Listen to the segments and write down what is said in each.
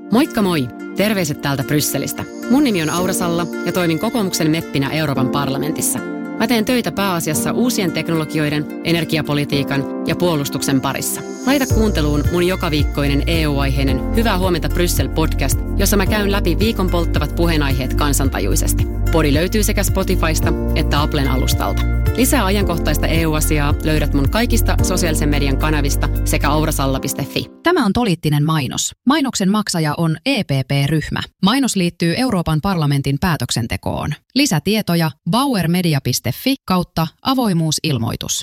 Moikka moi! Terveiset täältä Brysselistä. Mun nimi on Aura Salla ja toimin kokoomuksen meppinä Euroopan parlamentissa. Mä teen töitä pääasiassa uusien teknologioiden, energiapolitiikan ja puolustuksen parissa. Laita kuunteluun mun jokaviikkoinen EU-aiheinen Hyvää huomenta Bryssel-podcast, jossa mä käyn läpi viikon polttavat puheenaiheet kansantajuisesti. Podi löytyy sekä Spotifysta että Applen alustalta. Lisää ajankohtaista EU-asiaa löydät mun kaikista sosiaalisen median kanavista sekä aurasalla.fi. Tämä on poliittinen mainos. Mainoksen maksaja on EPP-ryhmä. Mainos liittyy Euroopan parlamentin päätöksentekoon. Lisätietoja bauermedia.fi/avoimuusilmoitus.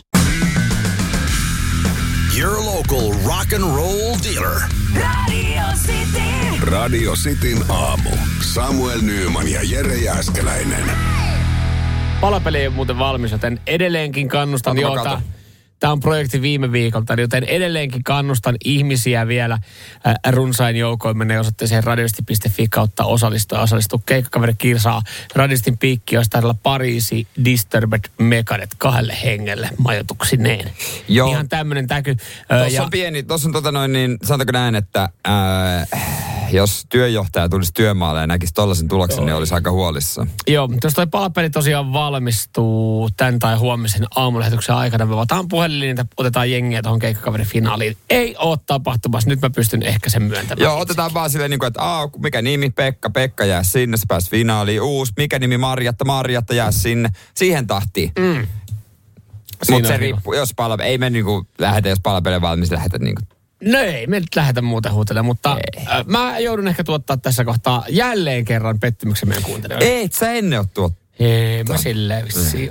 Your local rock and roll dealer. Radio City. Radio Cityn aamu. Samuel Nyyman ja Jere Jääskeläinen. Palapeli ei muuten valmis, joten edelleenkin kannustan, tämä on projekti viime viikolta, joten edelleenkin kannustan ihmisiä vielä runsain joukoin mennä osoitteeseen radiositi.fi/osallistua keikkakaveri-kirsaan Radiostin piikki, josta täällä Pariisi Disturbed Meganet 2 hengelle majoituksineen. Joo. Ihan tämmönen täky. Tuossa on sanotaanko näin, että jos työjohtaja tulisi työmaalle ja näkisi tollaisen tuloksen, niin olisi aika huolissa. Joo, jos toi palapeli tosiaan valmistuu tän tai huomisen aamulähetyksen aikana, me otetaan puhelinlinjat, otetaan jengiä tuohon keikkakaveri-finaaliin. Ei ole tapahtumassa, nyt mä pystyn ehkä sen myöntämään. Joo, otetaan vaan silleen, että mikä nimi Pekka jää sinne, se pääsi finaaliin. Mikä nimi Marjatta jää sinne, siihen tahtiin. Mutta se riippuu, ei me lähetä, jos palapeli valmis, lähetä No ei, me nyt lähdetä muuten huutelemaan, mutta mä joudun ehkä tuottaa tässä kohtaa jälleen kerran pettymyksen meidän kuuntelijoille. Ei, sä ennen oot tuottaa. Ei, mä silleen vissiin.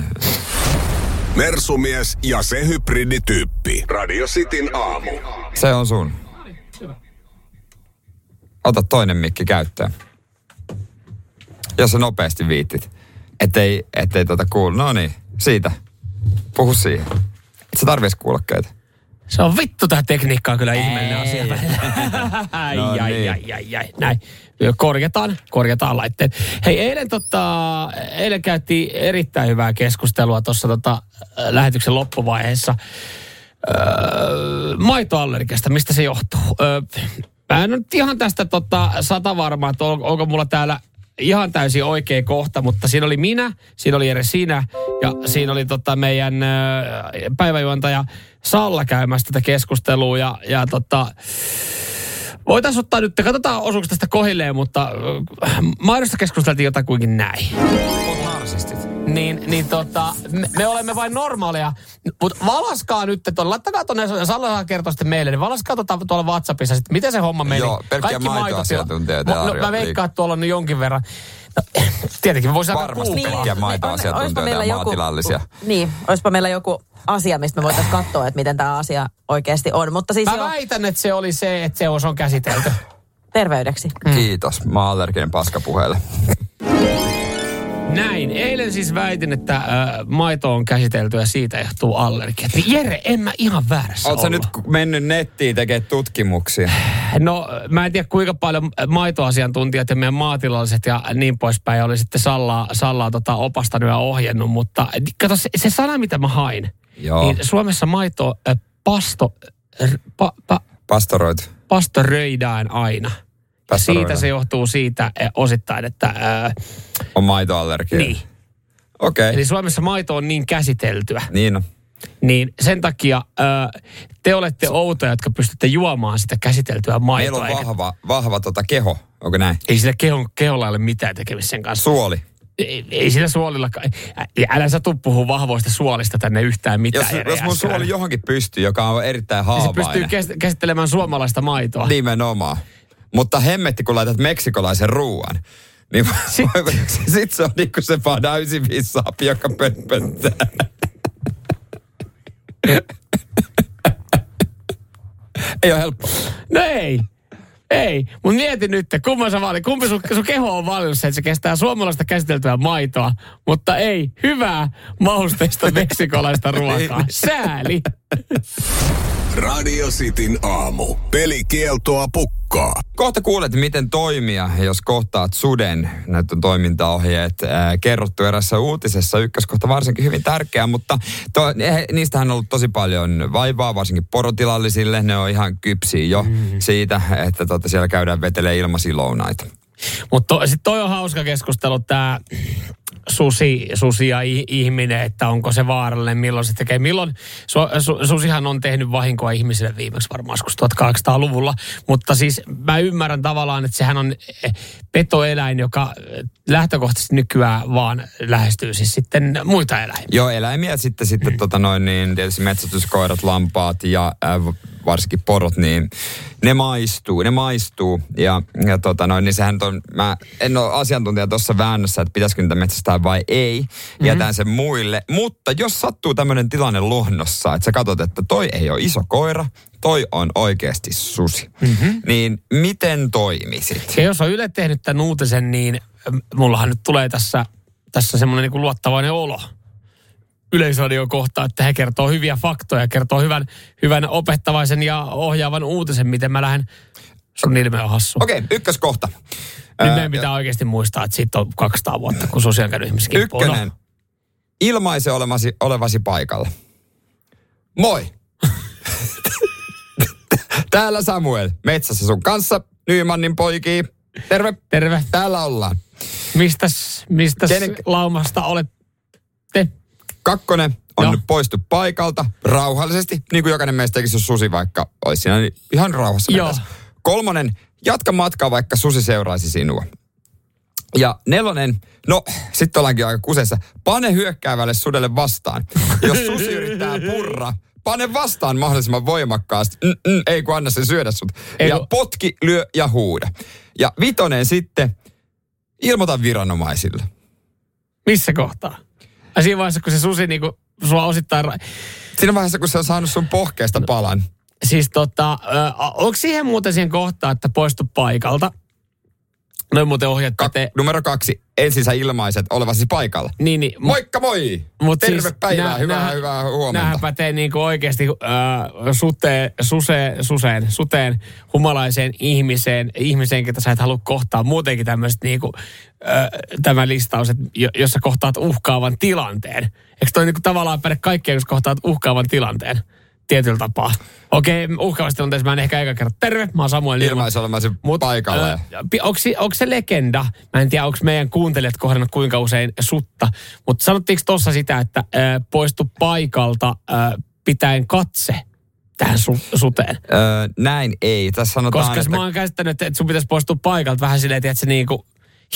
Mersumies ja se hybridityyppi. Radio Cityn aamu. Se on sun. Ota toinen mikki käyttöön. Jos sä nopeasti viittit. Ettei kuulu. No niin, siitä. Puhu siihen. Et sä tarvitse kuulokkeita. Se on vittu, tää tekniikka on kyllä ihmeellinen asia. Ai. Näin. Korjataan laitteet. Hei, eilen käytiin erittäin hyvää keskustelua tuossa lähetyksen loppuvaiheessa maitoallergiasta. Mistä se johtuu? Mä en nyt ihan tästä 100 varmaa, että onko mulla täällä ihan täysin oikea kohta, mutta siinä oli minä, siinä oli Jere sinä ja siinä oli meidän päiväjuontaja Salla käymässä tätä keskustelua ja voitaisiin ottaa nyt, katsotaan osuuko tästä kohilleen, mutta maidosta keskusteltiin jotakuinkin näin. Me olemme vain normaaleja, mutta valaskaa nyt, laittakaa tuonne, Salla saa kertoa sitten meille, niin valaskaa tuolla WhatsAppissa sitten, miten se homma meni. Joo, pelkkiä maitoasiantuntijoita. Mä veikkaan, että tuolla on jonkin verran. No, tietenkin me voisi aika varmasti pelkkiä maitoasiantuntijoita ja maatilallisia. Niin, olisipa meillä joku asia, mistä me voitaisiin katsoa, että miten tämä asia oikeasti on. Mutta siis mä väitän, että se oli se, että se on käsitelty. Terveydeksi. Kiitos. Mä oon allerginen paskapuheelle. Näin. Eilen siis väitin, että maito on käsitelty ja siitä johtuu allergia. Jere, en mä ihan väärässä Oletko nyt mennyt nettiin tekemään tutkimuksia? No, mä en tiedä kuinka paljon maitoasiantuntijat ja meidän maatilalliset ja niin poispäin oli sitten Sallaa opastanut ja ohjennut, mutta kato se sana, mitä mä hain. Joo. Niin Suomessa maito pastoröidään aina. Siitä se johtuu siitä osittain, että on maitoallergia. Niin. Okei. Eli Suomessa maito on niin käsiteltyä. Niin on. Niin sen takia te olette outoja, jotka pystytte juomaan sitä käsiteltyä maitoa. Meillä on vahva keho, onko näin? Ei sillä keholla ole mitään tekemistä sen kanssa. Suoli. Ei sillä suolilla, älä sä tuu puhua vahvoista suolista tänne yhtään mitään. Jos mun suoli johonkin pystyy, joka on erittäin haavainen. Se pystyy käsittelemään suomalaista maitoa. Nimenomaan. Mutta hemmetti, kun laitat meksikolaisen ruuan, niin sit se on niin kuin se vaan 95 saapi, joka pöntpöntää. Ei ole helppo. No ei. Mun mieti nyt, kumpi sun keho on valinnut se, että se kestää suomalaista käsiteltyä maitoa, mutta ei hyvää mausteista meksikolaista ruokaa. Sääli. Radio Cityn aamu. Pelikieltoa pukkaa. Leukaa. Kohta kuulet, miten toimia, jos kohtaat suden. Näitä on toimintaohjeet kerrottu erässä uutisessa. Ykköskohta varsinkin hyvin tärkeä, mutta niistähän on ollut tosi paljon vaivaa, varsinkin porotilallisille. Ne on ihan kypsiä jo siitä, että siellä käydään vetelee ilmaisia lounaita. Mutta sitten toi on hauska keskustelu, tämä susi ja ihminen, että onko se vaarallinen, milloin se tekee. Susihan on tehnyt vahinkoa ihmisille viimeksi varmaan 1800-luvulla, mutta siis mä ymmärrän tavallaan, että sehän on petoeläin, joka lähtökohtaisesti nykyään vaan lähestyy siis sitten muita eläimiä. Joo, eläimiä sitten tietysti metsästyskoirat, lampaat ja varsinkin porot, niin ne maistuu. Ja niin sehän on, mä en ole asiantuntija tuossa väännössä, että pitäisikö niitä metsästää vai ei. Jätän sen muille. Mutta jos sattuu tämmöinen tilanne luonnossa, että sä katsot, että toi ei ole iso koira, toi on oikeasti susi. Niin miten toimisit? Ja jos on Yle tehnyt tämän uutisen, niin mullahan nyt tulee tässä semmoinen niin kuin luottavainen olo Yleisradion kohtaan, että he kertoo hyviä faktoja, kertoo hyvän opettavaisen ja ohjaavan uutisen, miten mä lähden. Sun ilme on hassu. Okei, ykköskohta. Nyt meidän pitää oikeasti muistaa, että siitä on 200 vuotta, kun susi on käynyt ihmisen kimppuun. Ykkönen. Ilmaise olevasi paikalla. Moi! Täällä Samuel, metsässä sun kanssa, Nymanin poikii. Terve. Terve. Täällä ollaan. Mistäs laumasta olette? 2 on poistu paikalta rauhallisesti, niin kuin jokainen meistä tekisi, jos susi vaikka olisi siinä niin ihan rauhassa. 3, jatka matkaa, vaikka susi seuraisi sinua. Ja 4, sitten ollaankin aika kuseessa, pane hyökkäävälle sudelle vastaan. Jos susi yrittää purra, pane vastaan mahdollisimman voimakkaasti. Ei kun anna sen syödä sut. Ja potki, lyö ja huuda. Ja 5 sitten, ilmoita viranomaisille. Missä kohtaa? Ja siinä vaiheessa, kun se susi niinku sua osittain... Siinä vaiheessa, kun se on saanut sun pohkeesta palan. Siis onko siihen muuten siihen kohtaan, että poistu paikalta? Noin muuten ohjeet pätee. Numero 2, ensin sä ilmaiset olevasi paikalla. Niin. Moikka moi! Terve siis päivää, hyvää huomenta. Nämähän pätee niinku oikeasti suteen, humalaiseen ihmiseen, ketä sä et halua kohtaa. Muutenkin tämmöiset niinku, tämä listaus, että jos sä kohtaat uhkaavan tilanteen. Eikö toi niinku tavallaan päde kaikkea, jos kohtaat uhkaavan tilanteen? Tietyllä tapaa. Okei, uhkaavasti tilanteessa mä en ehkä eka kerran. Terve, mä oon Samuel Nilma. Ilmaisi olemasi paikalla. Onko se legenda? Mä en tiedä, onko meidän kuuntelijat kohdannut kuinka usein sutta. Mutta sanottiinko tossa sitä, että poistu paikalta pitäen katse tähän suteen? Näin ei. Tässä sanotaan, koska mä oon käsittänyt, että sun pitäisi poistua paikalta vähän silleen, että se niinku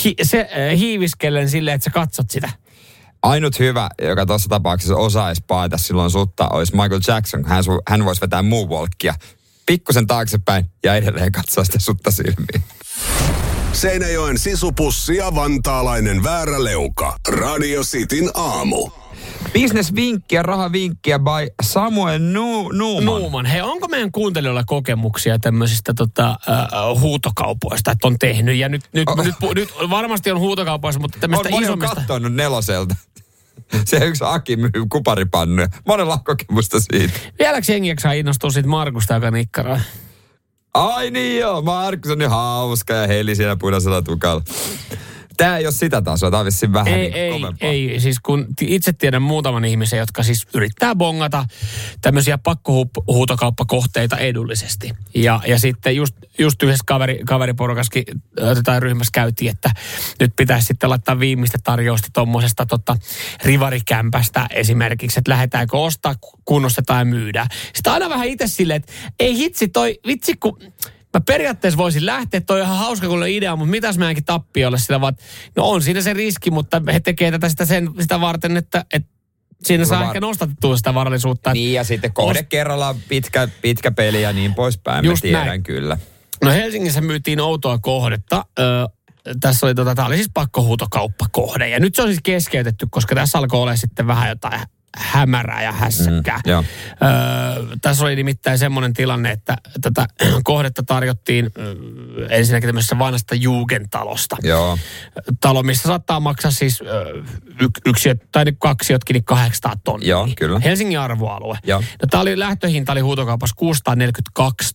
hiiviskellen silleen, että sä katsot sitä. Ainut hyvä, joka tuossa tapauksessa osaisi paeta silloin sutta, olisi Michael Jackson. Hän voisi vetää moonwalkia pikkusen taaksepäin ja edelleen katsoa sitä sutta silmiin. Seinäjoen sisupussi ja vantaalainen vääräleuka. Radio Cityn aamu. Business-vinkkiä, rahavinkkiä by Samuel Newman. Hei, onko meidän kuuntelijoilla kokemuksia tämmöisistä huutokaupoista, että on tehnyt? Ja nyt varmasti on huutokaupoista, mutta tämmöistä isommista... Moni on katsonut Neloselta. Se yksi Aki myy kuparipannuja. Monella on kokemusta siitä. Vieläkö jengiäkö saa innostua siitä Markusta, joka nikkaraa? Ai niin joo, Markus on niin hauska ja heli siellä punaisella tukalla. Tää ei ole sitä tasoa, tää on vissiin vähän kovempaa. Ei, siis kun itse tiedän muutaman ihmisen, jotka siis yrittää bongata tämmöisiä pakkohuutokauppakohteita edullisesti. Ja sitten just yhdessä kaveriporukaskin tai ryhmässä käytiin, että nyt pitäisi sitten laittaa viimeistä tarjousta tommosesta rivarikämpästä esimerkiksi, että lähdetäänkö ostaa, kunnostetaan ja myydään. Sitten aina vähän itse silleen, että ei vitsi kun... Mä periaatteessa voisin lähteä, toi on ihan hauska kun on idea, mutta mitäs meidänkin tappiolle sillä vaan, no on siinä se riski, mutta he tekee tätä sitä varten, että siinä saa ehkä nostettua sitä varallisuutta. Niin ja sitten kohde kerrallaan pitkä peli ja niin poispäin, mä tiedän näin. Kyllä. No Helsingissä myytiin outoa kohdetta. Tässä oli tää oli siis pakkohuutokauppakohde ja nyt se on siis keskeytetty, koska tässä alkoi olla sitten vähän jotain hämärää ja hässäkkää. Tässä oli nimittäin semmoinen tilanne, että tätä kohdetta tarjottiin ensinnäkin tämmöisessä vanhasta Jugendtalosta. Joo. Talo, missä saattaa maksaa siis yksi tai kaksi jotkin niin 800 tonnia. Joo, kyllä. Helsingin arvoalue. Joo. No, lähtöhinta oli huutokaupassa 642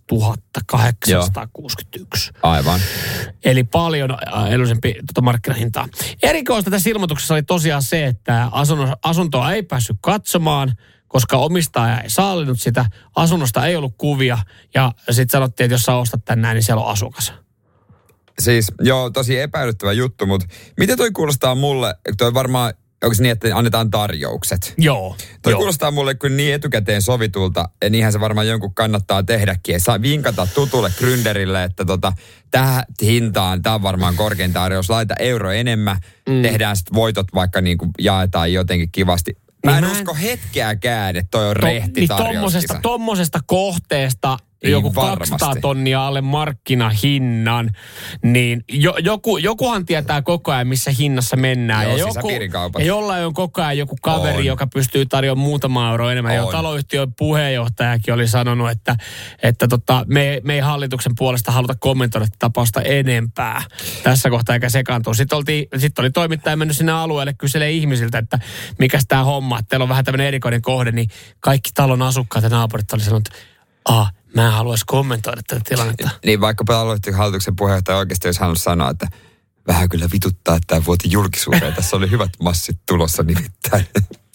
861. Aivan. Eli paljon edullisempi markkinahintaa. Erikoista tässä ilmoituksessa oli tosiaan se, että asuntoa ei päässyt katsomaan, koska omistaja ei sallinut sitä. Asunnosta ei ollut kuvia ja sitten sanottiin, että jos sä ostat tän näin, niin siellä on asukas. Siis joo, tosi epäilyttävä juttu, mutta miten toi kuulostaa mulle, toi varmaan, onko se niin, että annetaan tarjoukset? Joo. Toi kuulostaa mulle kyllä niin etukäteen sovitulta, ja niinhän se varmaan jonkun kannattaa tehdäkin. Saa vinkata tutulle gründerille, että tähän hintaan, tämä on varmaan korkein tarjous, laita euro enemmän, tehdään sitten voitot vaikka niin kuin jaetaan jotenkin kivasti. Mä en usko hetkeäkään, että toi on rehti tarjouskisa. Tommosesta kohteesta joku 200 tonnia alle markkinahinnan, niin jokuhan tietää koko ajan, missä hinnassa mennään. Joo, ja jollain on koko ajan joku kaveri, joka pystyy tarjoamaan muutama euro enemmän. Ja taloyhtiön puheenjohtajakin oli sanonut, että me ei hallituksen puolesta haluta kommentoida tapausta enempää tässä kohtaa eikä sekaantua. Sitten oli toimittaja mennyt sinne alueelle kyselee ihmisiltä, että mikäs tämä homma, että teillä on vähän tämmöinen erikoinen kohde, niin kaikki talon asukkaat ja naapurit oli sanonut, mä en haluaisi kommentoida tätä tilannetta. Niin vaikka hallituksen puheenjohtaja oikeasti olisi halunnut sanoa, että vähän kyllä vituttaa, että tämä vuoti julkisuuteen. Tässä oli hyvät massit tulossa nimittäin.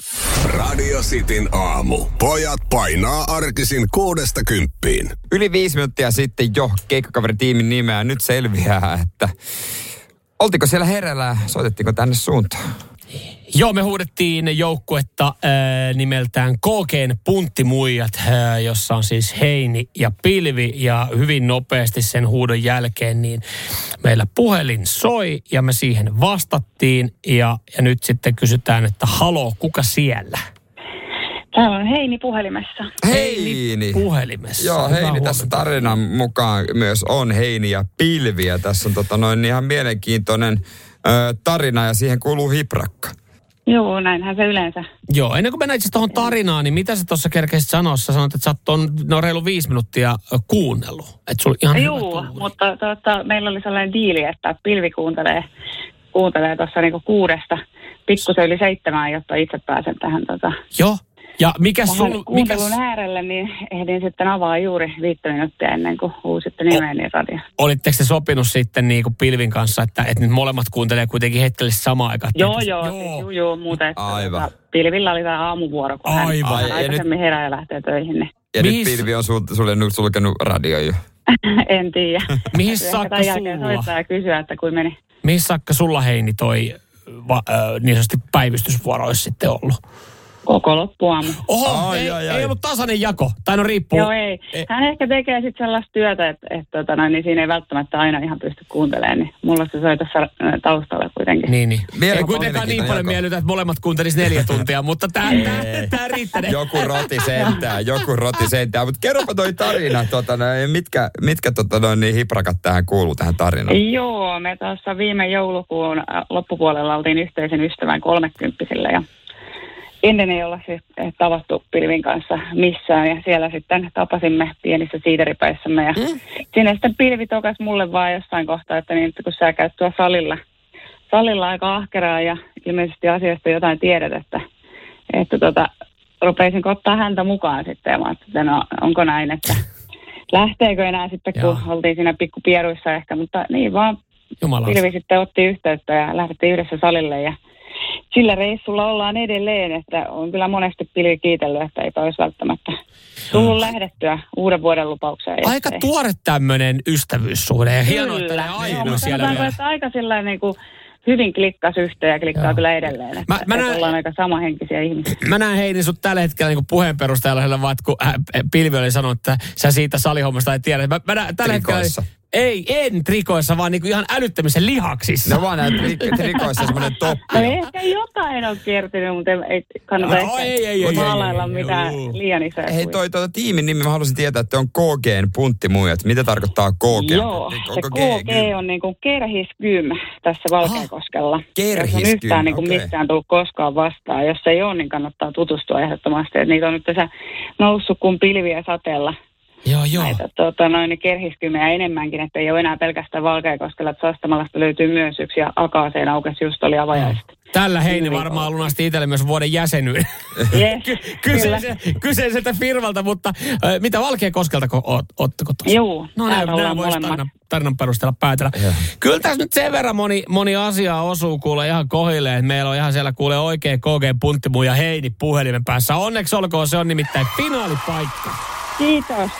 Radio Cityn aamu. Pojat painaa arkisin 6–10. Yli 5 minuuttia sitten jo keikkakaveritiimin nimeä. Nyt selviää, että oltiko siellä hereillä ja soitettiinko tänne suuntaan? Joo, me huudettiin joukkuetta nimeltään KG:n Punttimuijat, jossa on siis Heini ja Pilvi. Ja hyvin nopeasti sen huudon jälkeen niin meillä puhelin soi ja me siihen vastattiin. Ja nyt sitten kysytään, että haloo, kuka siellä? Täällä on Heini puhelimessa. Heini puhelimessa. Joo, Heini tässä tarinan mukaan myös on Heini ja Pilvi. Ja tässä on ihan mielenkiintoinen tarina ja siihen kuuluu hiprakka. Joo, näinhän se yleensä. Joo, ennen kuin mennään itse tuohon tarinaan, niin mitä sä tuossa kerkeisit sanoa? Sä sanoit, että sä oot reilu 5 minuuttia kuunnellut. Että sulla ihan joo, mutta meillä oli sellainen diili, että Pilvi kuuntelee tuossa niinku 6 pikkusen yli 7, jotta itse pääsen tähän Joo. Ja kuuntelun äärelle, niin ehdin sitten avaa juuri 5 minuuttia ennen kuin uusitte nimeeni radio. Olitteko te sopinut sitten niin kuin Pilvin kanssa, että nyt molemmat kuuntelee kuitenkin hetkellisesti samaan aikaan? Joo, muuten. Aivan. Pilvillä oli tämä aamuvuoro, kun hän aikaisemmin herää ja lähtee töihin. Niin. Ja nyt Pilvi on sulle nyt sulkenut radio jo. En tiedä. Mihin saakka sulla? Jälkeen soittaa ja kysyä, että kuin meni. Mihin saakka sulla, Heini, toi niin sanotusti päivystysvuoro olisi sitten ollut? Koko loppuaamu. Oho, ei ollut tasainen jako. Tai no riippuu. Joo, ei. Hän ehkä tekee sitten sellaista työtä, että niin siinä ei välttämättä aina ihan pysty kuuntelemaan. Niin mulla se soi tässä taustalla kuitenkin. Niin. Ei kuitenkaan niin paljon miellytä, että molemmat kuuntelisi 4 tuntia, mutta tää riittää. Joku roti sentään. Mutta kerropa toi tarina, mitkä niin hiprakat tähän kuuluu tähän tarinaan? Joo, me tuossa viime joulukuun loppupuolella oltiin yhteisen ystävän 30-sille ja ennen ei olla siis tavattu Pilvin kanssa missään ja siellä sitten tapasimme pienissä siideripäissämme ja siinä sitten Pilvi tokas mulle vaan jossain kohtaa, että kun sä käyt tuolla salilla aika ahkeraa ja ilmeisesti asiasta jotain tiedät, että rupeisin ottaa häntä mukaan sitten ja mä että no, onko näin, että lähteekö enää sitten kun oltiin siinä pikkupieruissa ehkä, mutta niin vaan Pilvi sitten otti yhteyttä ja lähdettiin yhdessä salille ja sillä reissulla ollaan edelleen, että on kyllä monesti Pilvi kiitellyt, että eipä olisi välttämättä tullut lähdettyä uuden vuoden lupaukseen. Aika tuore tämmöinen ystävyyssuhde ja hienoa, että ne aina siellä vielä. Että aika sillä niin kuin hyvin klikkas yhteen ja klikkaa kyllä edelleen. Että ollaan aika samahenkisiä ihmisiä. Mä näen Heini sut tällä hetkellä niin puheen perusteella, vaan kun Pilvi oli sanonut, että sä siitä salihommasta ei tiedä. Mä näen tällä hetkellä en trikoissa, vaan niinku ihan älyttömissä lihaksissa. No vaan näin trikoissa semmoinen toppi. Ehkä jotain on kertynyt, mutta ei kannata maalailla mitään liian isoja. Hei, tiimin nimi, mä haluaisin tietää, että on KG:n punttimuijat. Mitä tarkoittaa KG? Joo, se KG on niinku Kerhisgym tässä Valkeakoskella. Kerhisgym, jos on yhtään niinku missään tullut koskaan vastaan. Jos ei ole, niin kannattaa tutustua ehdottomasti. Et niitä on nyt tässä noussut kuin pilviä sateella. Joo. Näitä Kerhisgymejä enemmänkin, että ei ole enää pelkästään Valkeakoskella, että Sastamalasta löytyy myös yksi ja Akaaseen aukesi just oli avajaista. Tällä Heini varmaan lunasti itselle myös vuoden jäsenyyden. Yes, kyseiseltä firmalta, mutta mitä Valkeakoskelta ootteko tuossa? Joo, no nämä voisi tarinan perusteella päätellä. Ja. Kyllä tässä nyt sen verran moni asia osuu kuule ihan kohille, että meillä on ihan siellä kuule oikea KG-punttimu ja Heini puhelimen päässä. Onneksi olkoon, se on nimittäin finaalipaikka. Kiitos.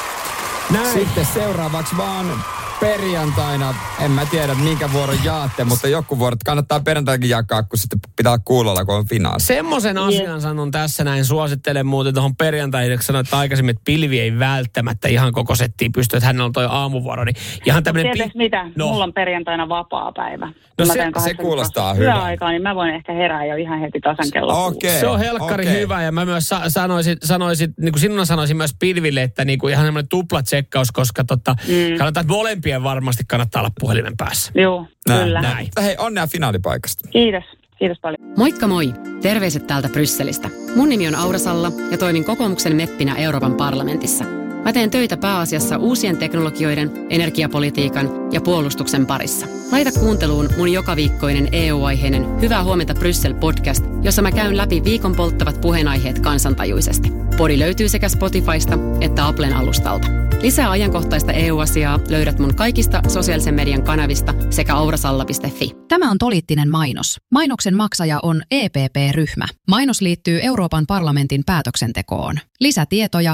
Näin. Sitten seuraavaksi vaan perjantaina, en mä tiedä minkä vuoron jaatte, mutta joku vuorot kannattaa perjantainakin jakaa, kun sitten pitää kuulolla, kun on finaali. Semmoisen asian sanon tässä näin, suosittelen muuten tuohon perjantaihin, kun sanoit aikaisemmin, että pilvi ei välttämättä ihan koko settiin pysty, että hänellä on toi aamuvuoro, niin ihan tämmöinen... Tiedätkö mitä? No. Mulla on perjantaina vapaa päivä. No se kuulostaa hyvä. Yöaikaa, niin mä voin ehkä herää jo ihan heti tasan kello. Okay. Se on helkkari hyvä, ja mä myös sanoisin, niin kuin sinun sanoisin myös pilville, että niin kuin ihan semmoinen tuplatsekkaus, koska kannattaa molempien varmasti kannattaa olla puhelimen päässä. Joo, kyllä. Näin. Hei, onnea finaalipaikasta. Kiitos. Kiitos paljon. Moikka moi! Terveiset täältä Brysselistä. Mun nimi on Aura Salla ja toimin kokoomuksen meppinä Euroopan parlamentissa. Mä teen töitä pääasiassa uusien teknologioiden, energiapolitiikan ja puolustuksen parissa. Laita kuunteluun mun jokaviikkoinen EU-aiheinen Hyvää huomenta Bryssel-podcast, jossa mä käyn läpi viikon polttavat puheenaiheet kansantajuisesti. Podi löytyy sekä Spotifysta että Applen alustalta. Lisää ajankohtaista EU-asiaa löydät mun kaikista sosiaalisen median kanavista sekä aurasalla.fi. Tämä on poliittinen mainos. Mainoksen maksaja on EPP-ryhmä. Mainos liittyy Euroopan parlamentin päätöksentekoon. Lisätietoja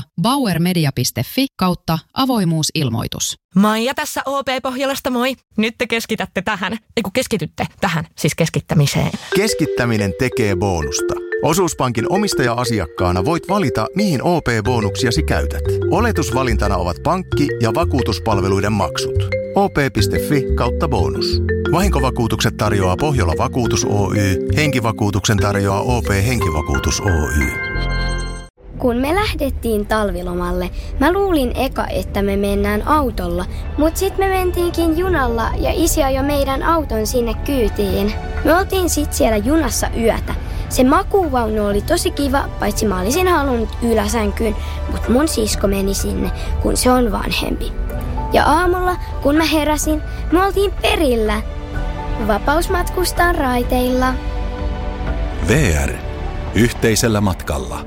bauermedia.fi/avoimuusilmoitus. Maija tässä OP Pohjolasta, moi. Nyt te keskitytte tähän, siis keskittämiseen. Keskittäminen tekee bonusta. Osuuspankin omistaja-asiakkaana voit valita, mihin OP-bonuksiasi käytät. Oletusvalintana ovat pankki- ja vakuutuspalveluiden maksut. op.fi/bonus. Vahinkovakuutukset tarjoaa Pohjola Vakuutus Oy. Henkivakuutuksen tarjoaa OP Henkivakuutus Oy. Kun me lähdettiin talvilomalle, mä luulin eka, että me mennään autolla, mut sit me mentiinkin junalla ja isi ajoi meidän auton sinne kyytiin. Me oltiin sit siellä junassa yötä. Se makuuvaunu oli tosi kiva, paitsi mä olisin halunnut yläsänkyyn, mut mun sisko meni sinne, kun se on vanhempi. Ja aamulla, kun mä heräsin, me oltiin perillä. Vapaus matkustaa raiteilla. VR. Yhteisellä matkalla.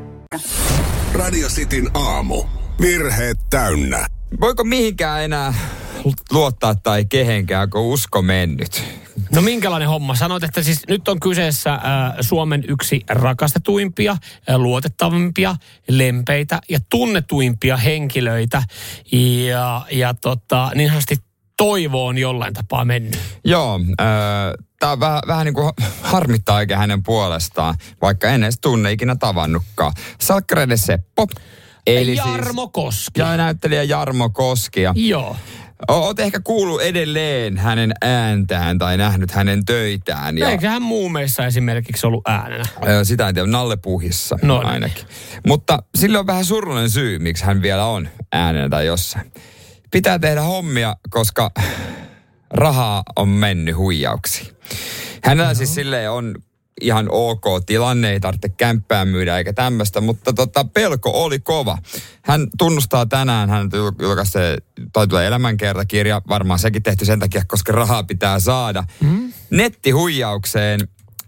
Radio Cityn aamu. Virheet täynnä. Voiko mihinkään enää luottaa tai kehenkään, kun usko mennyt? No minkälainen homma? Sanoit, että siis nyt on kyseessä Suomen yksi rakastetuimpia, luotettavimpia, lempeitä ja tunnetuimpia henkilöitä. Ja niin sanotusti toivo on jollain tapaa mennyt. Joo, tämä on vähän niin kuin harmittaa eikä hänen puolestaan, vaikka en edes tunne ikinä tavannutkaan. Salkkareiden Seppo. Eli Jarmo Koski. Ja näyttelijä Jarmo Koski. Joo. Oot ehkä kuullut edelleen hänen ääntään tai nähnyt hänen töitään. Eikö hän Muumeissa esimerkiksi ollut äänenä? Sitä en tiedä, Nalle Puhissa ainakin. Niin. Mutta sillä on vähän surullinen syy, miksi hän vielä on äänenä tai jossain. Pitää tehdä hommia, koska rahaa on mennyt huijauksiin. Hänellä siis silleen on ihan ok tilanne, ei tarvitse kämppää myydä eikä tämmöistä, mutta pelko oli kova. Hän tunnustaa tänään, hän julkaisee, tulee elämänkertakirja, varmaan sekin tehty sen takia, koska rahaa pitää saada. Nettihuijaukseen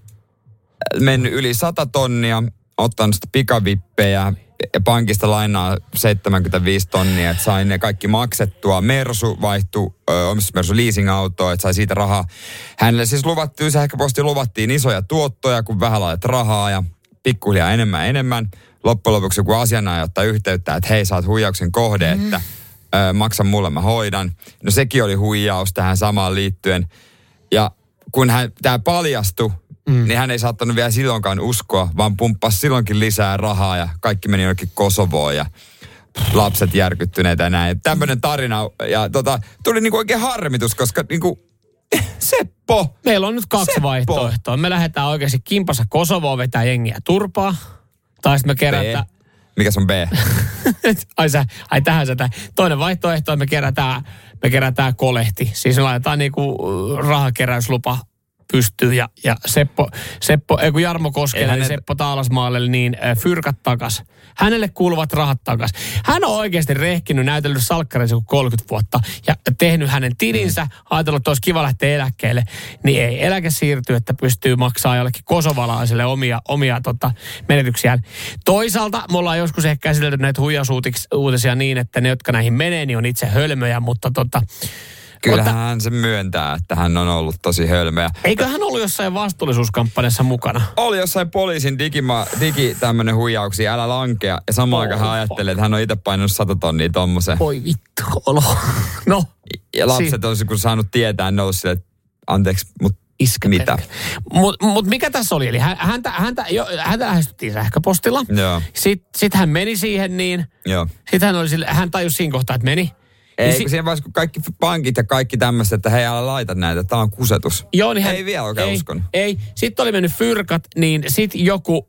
mennyt yli 100 tonnia, ottanut sitä pikavippejä, pankista lainaa 75 tonnia, että sai ne kaikki maksettua. Mersu vaihtui omistusmersu leasing-autoon, että sai siitä rahaa. Hänelle siis sähköpostiin luvattiin isoja tuottoja, kun vähän laitat rahaa ja pikkuhiljaa enemmän. Loppujen lopuksi joku asianajaja ottaa yhteyttä, että hei, sä oot huijauksen kohde, että maksa mulle, mä hoidan. No sekin oli huijaus tähän samaan liittyen. Ja kun tämä paljastui, niin hän ei saattanut vielä silloinkaan uskoa, vaan pumppasi silloinkin lisää rahaa ja kaikki meni jonnekin Kosovoon ja lapset järkyttyneitä ja näin. Tämmöinen tarina. Ja tuli niinku oikein harmitus, koska niinku Seppo. Meillä on nyt 2 vaihtoehtoa. Me lähdetään oikeasti kimpassa Kosovoon vetää jengiä turpaa. Tai sitten me kerätään... Mikäs on B? Tähän sä. Toinen vaihtoehto on, me kerätään kolehti. Siis me laitetaan niinku rahakeräyslupa pystyy ja kun Jarmo Koskelle, niin Seppo Taalasmaalle, niin fyrkat takas. Hänelle kuuluvat rahat takas. Hän on oikeasti rehkinyt, näytellyt salkkarinsa kuin 30 vuotta ja tehnyt hänen tilinsä, ajatellut, että olisi kiva lähteä eläkkeelle. Niin ei eläke siirtyy, että pystyy maksaa jollekin kosovalaiselle omia menetyksiään. Toisaalta me ollaan joskus ehkä käsitelty näitä huijausuutisia niin, että ne, jotka näihin menee, niin on itse hölmöjä, mutta kyllähän hän se myöntää, että hän on ollut tosi hölmöä. Eikö hän ollut jossain vastuullisuuskampanjassa mukana? Oli jossain poliisin tämmönen huijauksia, älä lankea. Ja samaan aikaan hän ajattelee, että hän on itse painanut 100 tonnia tommoseen. Oi vittu, olo. No. Ja lapset olisi kun saanut tietää, ne olisi silleen, että anteeksi, mutta mitä? Mut mikä tässä oli? Eli häntä lähestyttiin sähköpostilla. Joo. Sitten hän meni siihen niin. Joo. Sitten hän tajusi siinä kohtaa, että meni. Ei, kun siinä vaiheessa, kun kaikki pankit ja kaikki tämmöiset, että hei, älä laita näitä, tää on kusetus. Joo, niin ei vielä oikein uskonut. Ei, sitten oli mennyt fyrkat, niin sitten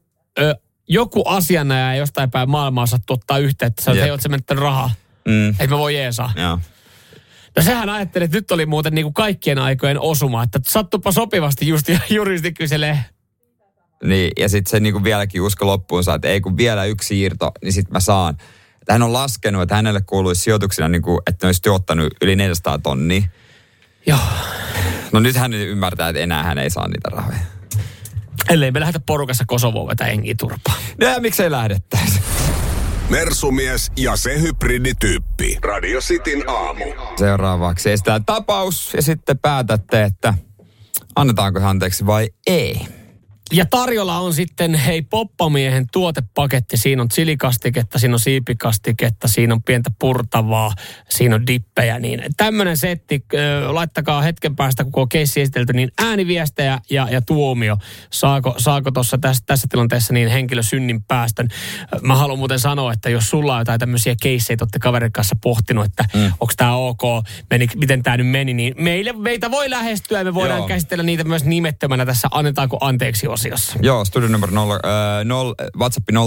joku asianajaja jostain päin maailmaa sattui ottaa yhteyttä, että hei, oot sä menettänyt rahaa, että mä voin jeesaa. Joo. No sehän ajatteli, että nyt oli muuten niin kuin kaikkien aikojen osuma, että sattupa sopivasti juristi kyselee. Niin, ja sitten se niin kuin vieläkin usko loppuunsa, että ei kun vielä yksi siirto, niin sitten mä saan. Hän on laskenut, että hänelle kuuluisi sijoituksena, niin kuin, että ne olisi tuottanut yli 400 tonnia. Joo. No nyt hän ymmärtää, että enää hän ei saa niitä rahoja. Ellei me lähdetä porukassa Kosovoon vetää hengiä turpaa. No ja miksei lähdettäisi? Mersumies ja se hybridityyppi. Radio Cityn aamu. Seuraavaksi esitään tapaus ja sitten päätätte, että annetaanko anteeksi vai ei. Ja tarjolla on sitten, hei, Poppamiehen tuotepaketti. Siinä on chilikastiketta, siinä on siipikastiketta, siinä on pientä purtavaa, siinä on dippejä. Niin tämmöinen setti, laittakaa hetken päästä, kun on keissi esitelty, niin ääniviestejä ja tuomio. Saako tuossa tässä tilanteessa niin henkilö synnin päästön? Mä haluan muuten sanoa, että jos sulla on jotain tämmöisiä keissejä, olette kaverin kanssa pohtinut, että onko tämä ok, miten tämä nyt meni, niin meitä voi lähestyä ja me voidaan käsitellä niitä myös nimettömänä tässä annetaanko anteeksi osiossa. Joo, studio numero WhatsApp 047255854,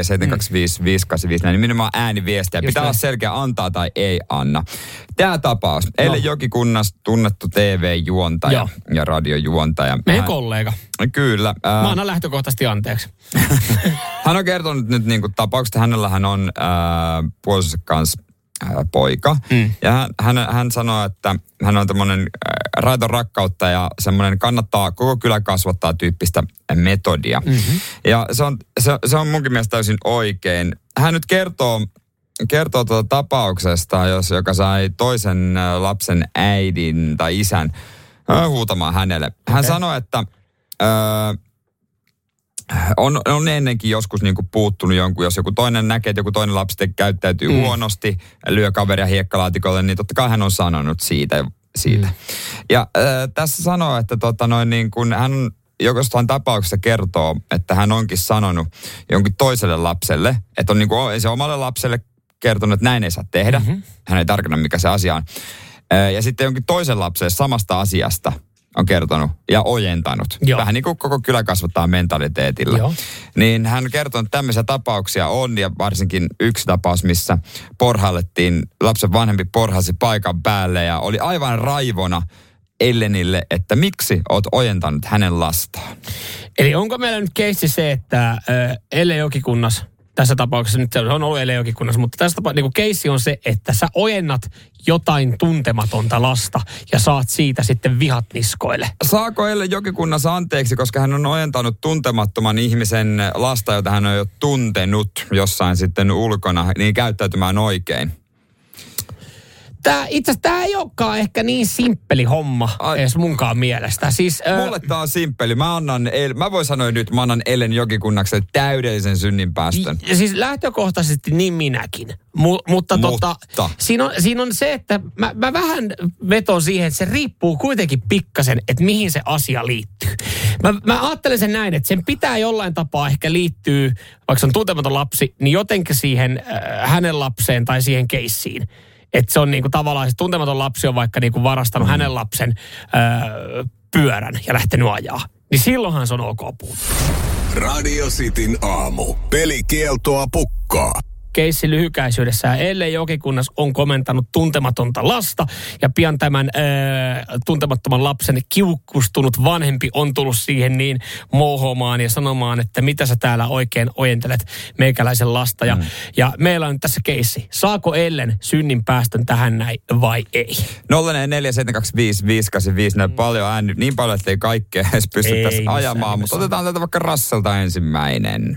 niin nimenomaan ääniviestiä. Pitää olla selkeä antaa tai ei anna. Tämä tapaus. Eilen Jokikunnas tunnettu TV-juontaja ja radiojuontaja. Meidän kollega. Kyllä. Mä annan lähtökohtaisesti anteeksi. Hän on kertonut nyt niin kuin tapauksesta. Hänellähän on puolisonsa kanssa poika. Ja hän sanoo, että hän on tämmöinen raiton rakkautta ja semmoinen kannattaa koko kylä kasvattaa tyyppistä metodia. Ja se on munkin mielestä täysin oikein. Hän nyt kertoo tapauksesta, joka sai toisen lapsen äidin tai isän huutamaan hänelle. Hän sanoi, että on ennenkin joskus niinku puuttunut jonkun, jos joku toinen näkee, että joku toinen lapsi käyttäytyy huonosti, lyö kaveria hiekkalaatikolle, niin totta kai hän on sanonut siitä. Ja tässä sanoo, että niin kun hän jostain tapauksessa kertoo, että hän onkin sanonut jonkin toiselle lapselle, että on niinku se omalle lapselle kertonut, että näin ei saa tehdä. Hän ei tarkenna, mikä se asia on. Ja sitten jonkin toisen lapselle samasta asiasta on kertonut ja ojentanut. Vähän niin kuin koko kylä kasvattaa mentaliteetilla. Niin hän on kertonut, että tämmöisiä tapauksia on ja varsinkin yksi tapaus, missä lapsen vanhempi porhasi paikan päälle ja oli aivan raivona Ellenille, että miksi oot ojentanut hänen lastaan. Eli onko meillä nyt keissi se, että Ellen Jokikunnas, tässä tapauksessa nyt se on ollut Ellen Jokikunnas, mutta tässä tapauksessa niin keissi on se, että sä ojennat jotain tuntematonta lasta ja saat siitä sitten vihat niskoille. Saako Ellen Jokikunnas anteeksi, koska hän on ojentanut tuntemattoman ihmisen lasta, jota hän on jo tuntenut jossain sitten ulkona, niin käyttäytymään oikein? Itse asiassa tämä ei olekaan ehkä niin simppeli homma edes munkaan mielestä. Siis, mulle tämä on simppeli. Mä voin sanoa nyt, mä annan Ellen Jokikunnakselle täydellisen synninpäästön. Siis lähtökohtaisesti niin minäkin. Mutta. Siinä on se, että mä vähän veton siihen, että se riippuu kuitenkin pikkasen, että mihin se asia liittyy. Mä ajattelen sen näin, että sen pitää jollain tapaa ehkä liittyä, vaikka se on tuntematon lapsi, niin jotenkin siihen hänen lapseen tai siihen keissiin. Että se on niinku tavallaan, se tuntematon lapsi on vaikka niinku varastanut hänen lapsen pyörän ja lähtenyt ajaa. Niin silloinhan se on ok puuttua. Radio Cityn aamu. Pelikieltoa pukkaa. Keissi lyhykäisyydessään. Elle Jokikunnas on komentanut tuntematonta lasta ja pian tämän tuntemattoman lapsen kiukkustunut vanhempi on tullut siihen niin mouhomaan ja sanomaan, että mitä sä täällä oikein ojentelet meikäläisen lasta. Ja meillä on nyt tässä keissi. Saako Ellen synnin päästön tähän näin vai ei? 047255854 paljon ääni, niin paljon, että ei kaikkea edes pystyttäisi ajamaan, mutta otetaan tätä vaikka Rasselta ensimmäinen.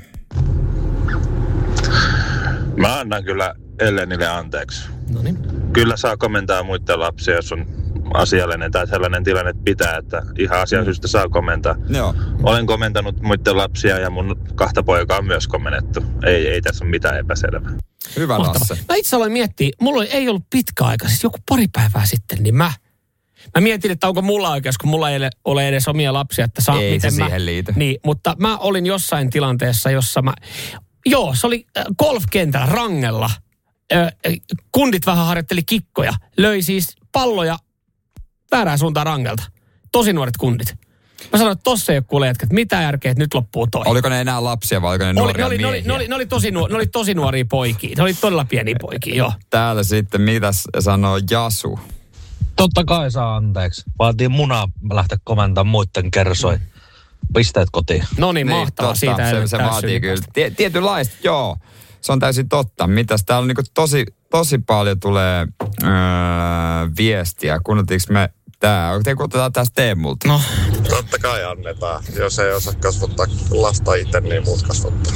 Mä annan kyllä Ellenille anteeksi. Noniin. Kyllä saa komentaa muiden lapsia, jos on asiallinen tai sellainen tilanne, että pitää, että ihan asiallisesta saa komentaa. Joo. Olen komentanut muiden lapsia ja mun 2 poikaa on myös komennettu. Ei tässä ole mitään epäselvää. Hyvä Rasse. Mä itse aloin miettiä, mulla ei ollut pitkä aika, siis joku pari päivää sitten, niin mä mietin, että onko mulla oikeus, kun mulla ei ole edes omia lapsia, että saa ei miten se siihen liity. Niin, mutta mä olin jossain tilanteessa, jossa se oli golfkentällä rangella. Kundit vähän harjoitteli kikkoja. Löi siis palloja väärään suuntaan rangelta. Tosi nuoret kundit. Mä sanoin, että tossa ei ole kuule jätkät, mitä järkeä, että nyt loppuu toi. Oliko ne enää lapsia vai oliko ne nuoria miehiä? Ne oli tosi nuoria poikia. Ne oli todella pieniä poikia, joo. Täällä sitten, mitäs sanoo Jasu? Totta kai saa anteeksi. Vaatii munaa lähteä komentamaan muiden kersoin. Pisteet kotiin. No niin, mahtavaa. Siitä se vaatii kyllä. Tietynlaista, joo. Se on täysin totta. Mitäs täällä on niinku tosi paljon tulee viestiä. Kuunneltiinko me otetaan tästä Teemulta? No. Totta kai annetaan. Jos ei osaa kasvattaa lasta itse, niin muut kasvattaa.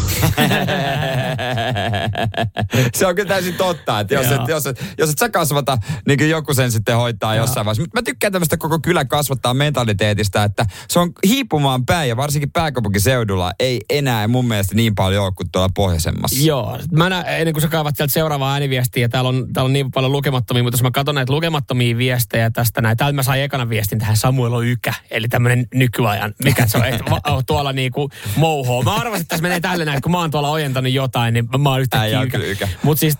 Se on kyllä täysin totta, että jos et sä kasvata, niin joku sen sitten hoitaa jossain vaiheessa. Mutta mä tykkään tämmöistä koko kylän kasvattaa mentaliteetistä, että se on hiipumaan päin ja varsinkin pääkaupunkiseudulla ei enää mun mielestä niin paljon ole kuin tuolla pohjoisemmassa. Joo. Ennen kuin sä kaivat sieltä seuraavaa ääniviestiä, ja täällä on niin paljon lukemattomia, mutta jos mä katson näitä lukemattomia viestejä tästä näin, täällä mä sain ekana viestin tähän Samuel on Ykä, eli tämmönen nykyajan, mikä se on, tuolla niinku mouhoo. Mä arvasin, että tässä menee tälle näin, kun mä oon tuolla ojentanut jotain, niin mä oon yhtäkkiä Ykä. Mutta siis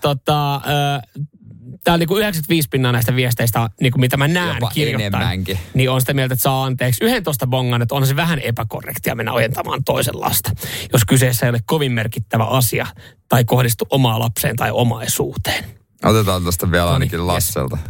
täällä niinku 95% näistä viesteistä, niinku mitä mä näen kirjoittain, niin on sitä mieltä, että saa anteeksi. 11 bongan, että on se vähän epäkorrektia mennä ojentamaan toisen lasta, jos kyseessä ei ole kovin merkittävä asia tai kohdistu omaan lapseen tai omaisuuteen. Otetaan tuosta vielä ainakin Lasselta.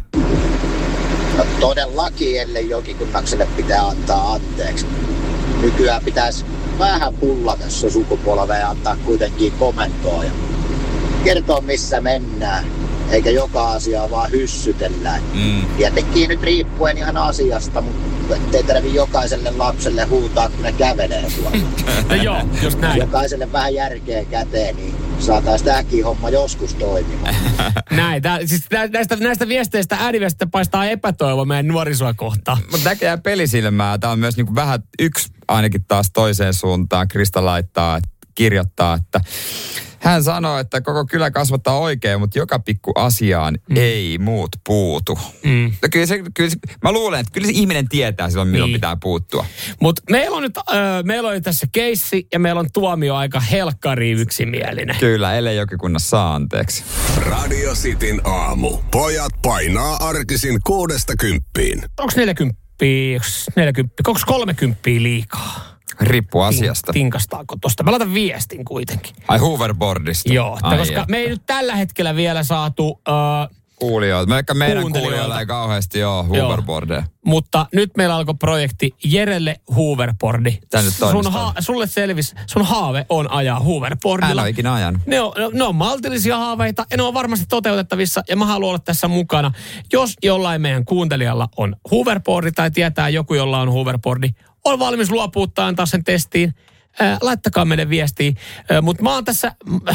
No todellakin ellei Jokikunnakselle pitää antaa anteeksi. Nykyään pitäisi vähän pullata se sukupolve ja antaa kuitenkin komentoa ja kertoa missä mennään. Eikä joka asiaa vaan hyssytellä. Tietenkin nyt riippuen ihan asiasta, mutta ettei tarvitse jokaiselle lapselle huutaa, kun ne kävelee tuolla. No joo, just näin. Jokaiselle vähän järkeä käteen, niin saataisiin tämäkin homma joskus toimimaan. Näin, näistä viesteistä, ääniviesteistä paistaa epätoivo meidän nuorisoa kohtaan. Mutta näkee pelisilmää. Tämä on myös niinku vähän yksi ainakin taas toiseen suuntaan. Krista kirjoittaa, että hän sanoo, että koko kylä kasvattaa oikein, mutta joka pikku asiaan ei muut puutu. Kyllä mä luulen, että kyllä se ihminen tietää silloin, milloin pitää puuttua. Mutta meillä on nyt tässä keissi ja meillä on tuomio aika helkkari yksimielinen. Kyllä, ellei Jokikunnas saa anteeksi. Radio Cityn aamu. Pojat painaa arkisin 6–10. Onko 40? Onko 30 liikaa? Riippuu asiasta. Tinkastaako tosta? Mä laitan viestin kuitenkin. Ai hoverboardista? Joo, koska me ei nyt tällä hetkellä vielä saatu kuulijoita. Meidän kuulijoilla ei kauheasti ole hoverboardeja. Mutta nyt meillä alkoi projekti Jerelle hoverboardi. Sulle selvisi, sun haave on ajaa hoverboardilla. Älä ole ikinä ajanut. Ne on maltillisia haaveita ja ne on varmasti toteutettavissa ja mä haluan olla tässä mukana. Jos jollain meidän kuuntelijalla on hoverboardi tai tietää joku, jolla on hoverboardi, on valmis luopuuttaa antaa sen testiin. Laittakaa meille viestiä. Mutta mä oon tässä,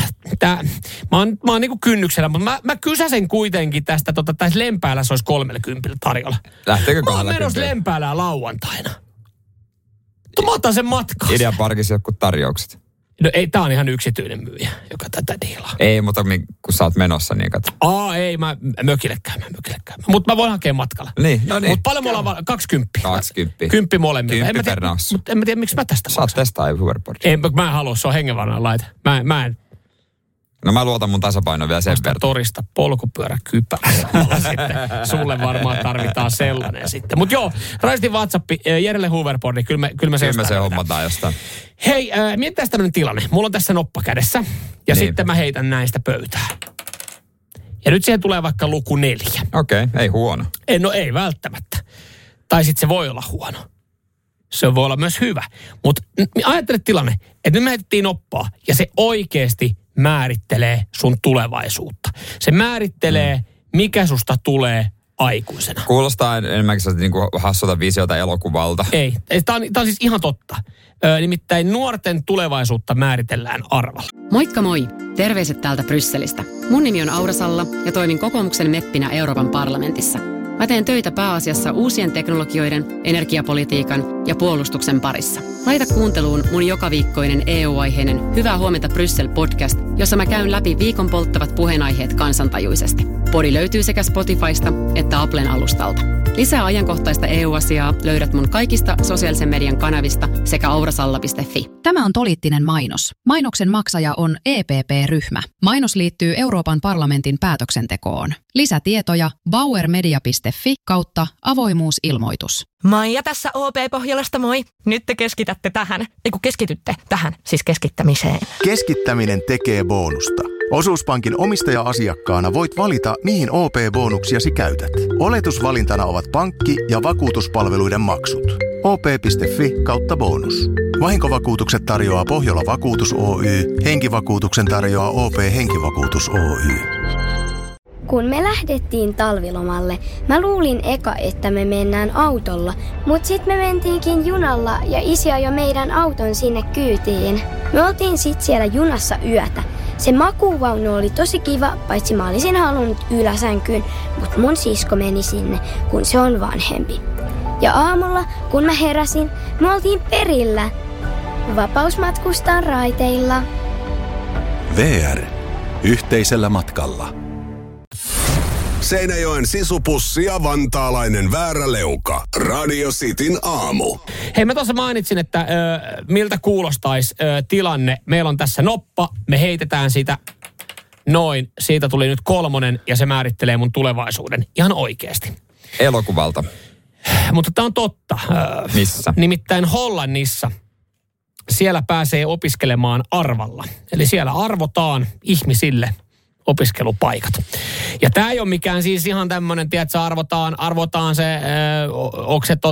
mä oon niinku kynnyksellä, mutta mä kysäsen kuitenkin tästä, tässä Lempäälä se olisi 30 tarjolla. Lähteekö 30? Mä oon menossa Lempäälään lauantaina. Mä otan sen matkaan. Ideaparkissa jotkut tarjoukset. No ei, tää on ihan yksityinen myyjä, joka tätä diilaa. Ei, mutta kun sä oot menossa, niin kato. Ei, mä mökille käymään. Mutta mä voin hakea matkalla. Niin, no niin. Mutta paljon me ollaan 20. 20. 10 molemmilla. 10 per nassu. Mutta en mä tiedä, miksi mä tästä saat testaa hoverboardia. Mä en halua, se on hengenvaarallinen laite. Mä en. No mä luotan mun tasapainoon vielä sen verran. Torista polkupyöräkypärä. Sitten sulle varmaan tarvitaan sellainen sitten. Mutta joo, Raistin WhatsApp, Jerelle hoverboardi, kyllä me se hommataan jostain. Hei, mietitään tämmöinen tilanne. Mulla on tässä noppa kädessä ja sitten mä heitän näistä pöytään. Ja nyt siihen tulee vaikka luku 4. Okei, ei huono. No ei välttämättä. Tai sitten se voi olla huono. Se voi olla myös hyvä. Mutta ajattele tilanne, että nyt me heitettiin noppaa ja se oikeasti määrittelee sun tulevaisuutta. Se määrittelee, mikä susta tulee aikuisena. Kuulostaa enemmänkin niin kuin hassulta visiota elokuvalta. Ei. Tämä on siis ihan totta. Nimittäin nuorten tulevaisuutta määritellään arvalla. Moikka moi! Terveiset täältä Brysselistä. Mun nimi on Aura Salla ja toimin kokoomuksen meppinä Euroopan parlamentissa. Mä teen töitä pääasiassa uusien teknologioiden, energiapolitiikan ja puolustuksen parissa. Laita kuunteluun mun jokaviikkoinen EU-aiheinen Hyvää huomenta Bryssel-podcast, jossa mä käyn läpi viikon polttavat puheenaiheet kansantajuisesti. Podi löytyy sekä Spotifysta että Applen alustalta. Lisää ajankohtaista EU-asiaa löydät mun kaikista sosiaalisen median kanavista sekä aurasalla.fi. Tämä on poliittinen mainos. Mainoksen maksaja on EPP-ryhmä. Mainos liittyy Euroopan parlamentin päätöksentekoon. Lisätietoja bauermedia.fi/avoimuusilmoitus. Maija tässä OP-Pohjolasta, moi. Nyt te keskitytte tähän, siis keskittämiseen. Keskittäminen tekee bonusta. Osuuspankin omistaja-asiakkaana voit valita, mihin OP-bonuksiasi käytät. Oletusvalintana ovat pankki- ja vakuutuspalveluiden maksut. op.fi/bonus. Vahinkovakuutukset tarjoaa Pohjola Vakuutus Oy. Henkivakuutuksen tarjoaa OP Henkivakuutus Oy. Kun me lähdettiin talvilomalle, mä luulin eka, että me mennään autolla, mut sit me mentiinkin junalla ja isi ajoi meidän auton sinne kyytiin. Me oltiin sit siellä junassa yötä. Se makuuvaunu oli tosi kiva, paitsi mä olisin halunnut yläsänkyyn, mut mun sisko meni sinne, kun se on vanhempi. Ja aamulla, kun mä heräsin, me oltiin perillä. Vapaus matkustaa raiteilla. VR. Yhteisellä matkalla. Seinäjoen sisupussi ja vantaalainen vääräleuka. Radio Cityn aamu. Hei, mä tuossa mainitsin, että miltä kuulostaisi tilanne. Meillä on tässä noppa, me heitetään sitä noin. Siitä tuli nyt 3 ja se määrittelee mun tulevaisuuden. Ihan oikeasti. Elokuvalta. Mutta tämä on totta. Missä? Nimittäin Hollannissa. Siellä pääsee opiskelemaan arvalla. Eli siellä arvotaan ihmisille opiskelupaikat. Ja tämä ei ole mikään siis ihan tämmöinen, tiedätkö, arvotaan se, onko se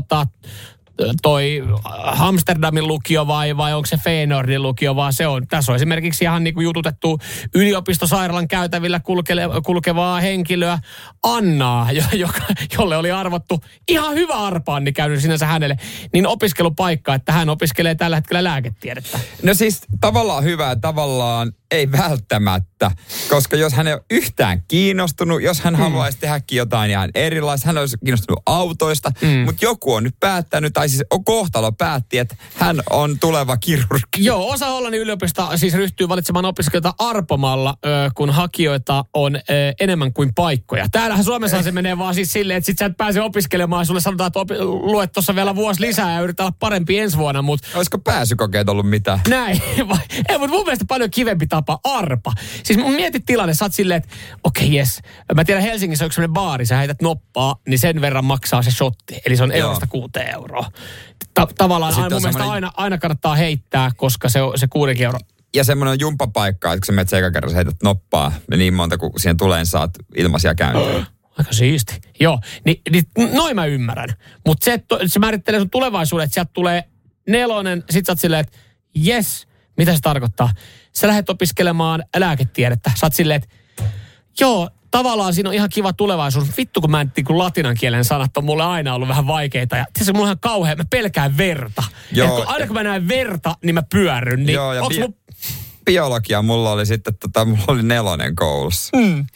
toi Amsterdamin lukio vai onko se Feyenoordin lukio, vaan se on, tässä on esimerkiksi ihan niin kuin jututettu yliopistosairaalan käytävillä kulkevaa henkilöä Annaa, jolle oli arvottu ihan hyvä arpaanni käynyt sinänsä hänelle, niin opiskelupaikka, että hän opiskelee tällä hetkellä lääketiedettä. No siis tavallaan hyvä, tavallaan ei välttämättä, koska jos hän ei ole yhtään kiinnostunut, jos hän haluaisi tehdäkin jotain ihan erilaista, hän olisi kiinnostunut autoista, mutta joku on nyt päättänyt, tai siis kohtalo päätti, että hän on tuleva kirurgi. Joo, osa Hollannin yliopistosta siis ryhtyy valitsemaan opiskelijoita arpomalla, kun hakijoita on enemmän kuin paikkoja. Täällähän Suomessa se menee vaan siis silleen, että sit sä et pääse opiskelemaan, sulle sanotaan, että luet tuossa vielä vuosi lisää ja yritetään olla parempi ensi vuonna, mutta... Olisiko pääsykokeet ollut mitään? Näin, ei, mutta mun mielestä paljon kivempi tapa arpa. Siis mun mietit tilanne, sä oot silleen, että okei, jes. Mä tiedän, Helsingissä on yksi sellainen baari, sä heität noppaa, niin sen verran maksaa se shotti. Eli se on 1-6 €. Tavallaan mun mielestä aina kannattaa heittää, koska se 6 €. Ja semmoinen jumppapaikka, että kun sä menet eka kerran, sä heität noppaa, ja niin monta kuin siihen tulee, niin saat ilmaisia käyntiä. Aika siisti. Joo, niin noin mä ymmärrän. Mutta se määrittelee sun tulevaisuuden, että sieltä tulee 4, sit sä oot silleen, että jes, mitä se tarkoittaa? Sä lähdet opiskelemaan lääketiedettä. Sä oot silleen, että joo, tavallaan siinä on ihan kiva tulevaisuus. Vittu, kun kun latinan kielen sanat on mulle aina ollut vähän vaikeita. Ja tietysti mulla on ihan kauhean, mä pelkään verta. Aina kun mä näen verta, niin mä pyörryn. Niin joo, ja biologia mulla oli sitten, mulla oli 4 koulussa.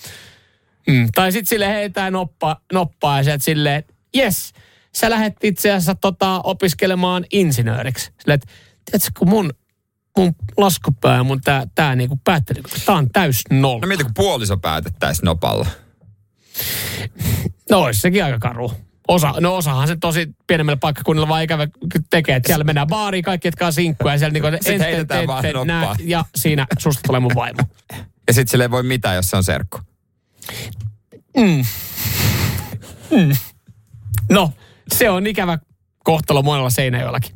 Tai sit silleen heitään noppaa ja sieltä silleen, jes, sä lähdet itse asiassa opiskelemaan insinööriksi. Silleen, että tiedätkö, kun mun mun laskupää ja mun tää niinku päättely. Tää on täys nolla. No mieti, kun puoliso päätettäisiin nopalla. No olisi sekin aika karu. Osahan se tosi pienemmällä paikkakunnilla vaan ikävä tekee, että siellä mennään baariin kaikki, jotka on sinkkuja ja siellä niinku sitten heitetään vaan noppaa. Ja siinä susta tulee mun vaimo. Ja sit sille ei voi mitään, jos se on serkku. No, se on ikävä kohtalo monella Seinäjoellakin.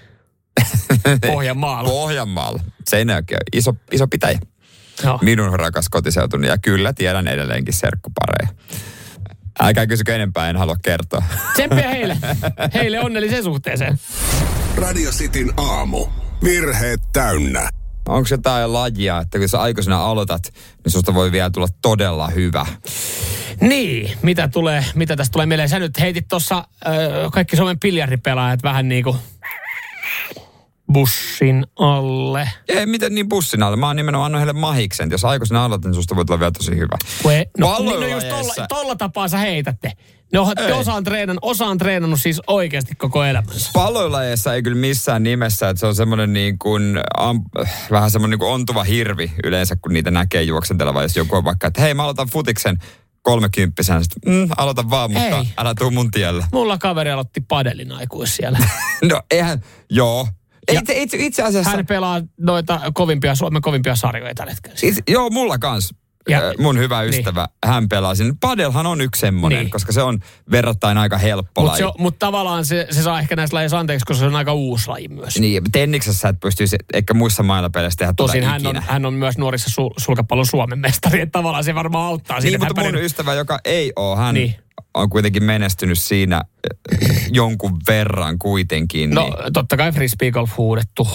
Pohjanmaalla. Seinäjoki on iso pitäjä. No. Minun rakas kotiseutuni. Ja kyllä tiedän edelleenkin serkkupareja. Älkää kysykö enempää, en halua kertoa. Tsemppiä heille. Heille onnelliseen suhteeseen. Radio Cityn aamu. Virheet täynnä. Onko jotain lajia, että kun sä aikuisena aloitat, niin susta voi vielä tulla todella hyvä? Niin, mitä tästä tulee mieleen? Sä nyt heitit tuossa kaikki Suomen biljardipelaajat vähän niin kuin bussin alle. Ei, miten niin bussin alle? Mä oon nimenomaan annut heille mahiksen. Jos aikuisena aloitat, niin susta voi tulla vielä tosi hyvä. No just tolla tapaa sä heitätte. Osa on treenannut siis oikeasti koko elämänsä. Palloilajeissa ei kyllä missään nimessä, että se on semmoinen niin kuin, vähän semmoinen niin kuin ontuva hirvi yleensä, kun niitä näkee juoksenteleva. Jos joku on vaikka, että hei, mä aloitan futiksen 30-vuotiaana. Aloita vaan, mutta älä tuu mun tielle. Mulla kaveri aloitti padelin aikuis siellä. No eihän, joo. Itse asiassa... Hän pelaa noita Suomen kovimpia sarjoja tällä hetkellä. Joo, mulla kans. Mun hyvä ystävä, hän pelaa sinne. Padelhan on yksi semmoinen, koska se on verrattain aika helppo laji. Mutta tavallaan se saa ehkä näistä lajeista anteeksi, koska se on aika uusi laji myös. Niin, tenniksessä sä et pystyisi ehkä muissa mailla peleissä tehdä tosin hän on myös nuorissa sulkapallon Suomen mestari, että tavallaan se varmaan auttaa siinä. Niin, mutta mun ystävä, joka ei ole, hän on kuitenkin menestynyt siinä jonkun verran kuitenkin. No, totta kai frisbeegolf huudettu.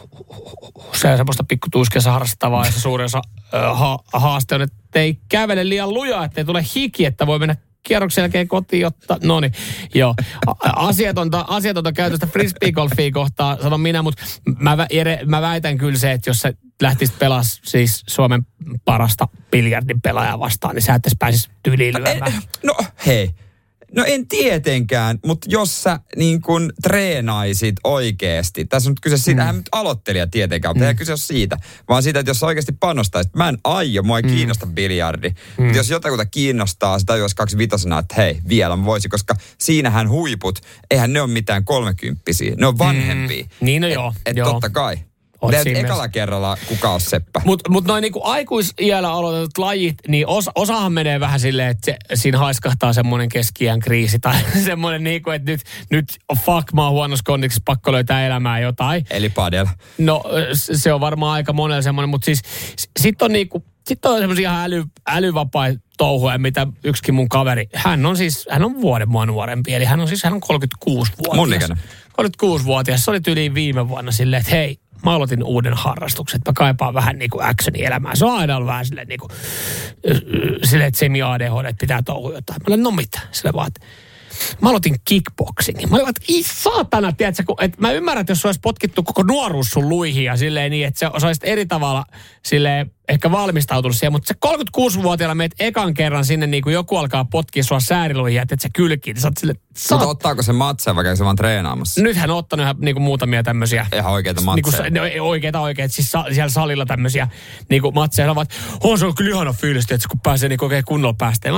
Se on semmoista pikkutuiskeessa harrastavaa ja se suurin osa haaste on, että ei kävele liian lujaa, ettei tule hiki, että voi mennä kierroksen jälkeen kotiin ottaa. No niin, joo. Asiatonta käytöstä frisbeegolfia kohtaa, sanon minä, mutta mä väitän kyllä se, että jos sä lähtisit pelaa siis Suomen parasta biljardin pelaajaa vastaan, niin sä et pääsisi tyyliin lyömään. No hei. No en tietenkään, mutta jos sä niin kun treenaisit oikeasti, tässä on nyt kyse siitä, hän nyt aloittelija tietenkään, mutta ei kyse ole siitä, vaan siitä, että jos sä oikeasti panostaisit, mä en aio, mua ei kiinnosta biljardi, mutta jos jotakuta kiinnostaa, se tajuaisi 25, että hei, vielä mä voisin, koska siinähän huiput, eihän ne ole mitään 30-vuotiaita, ne on vanhempia. Niin no joo. Että totta kai. Ekalla kerralla kuka on seppä. Mut noin niinku aikuisiällä aloitetut lajit, niin osahan menee vähän silleen, että siinä haiskahtaa semmoinen keski-iän kriisi tai semmoinen niinku, että nyt fuck, mä oon huonossa kondiksessa, pakko löytää elämään jotain. Eli padel. No se on varmaan aika monella semmoinen, mutta siis sitten on semmoisia ihan älyvapaita touhuja, mitä yksikin mun kaveri, hän on vuoden mua nuorempi, eli hän on 36-vuotias. Mun ikäinen. 36-vuotias, se oli tyyliin viime vuonna silleen, että hei, mä aloitin uuden harrastuksen, että mä kaipaan vähän niin kuin actionia elämään. Se on aina ollut vähän silleen niin kuin, että semi-ADHD, että pitää touhua jotain. Mä olin, no mitä? Silleen vaan, että mä aloitin kickboxingin. Mä olin, että saatana, tiedätkö, että mä ymmärrän, että jos se olisi potkittu koko nuoruus sun luihin ja silleen niin, että sä olisit eri tavalla silleen ehkä valmistautunut siihen, mutta se 36-vuotiaana meet ekan kerran sinne, niin kuin joku alkaa potkia sua sääriluihin ja että sä kylkiin. Sä oot silleen, mutta ottaako se matseja, vaikka se vaan treenaamassa? Nyt hän on ottanut ihan niin kuin muutamia tämmöisiä. Ihan oikeita matseja. Niin oikeita. Siis siellä salilla tämmöisiä niin kuin matseja. Ovat, se on kyllä ihana fiilis, että kun pääsee niin oikein kunnolla päästeen.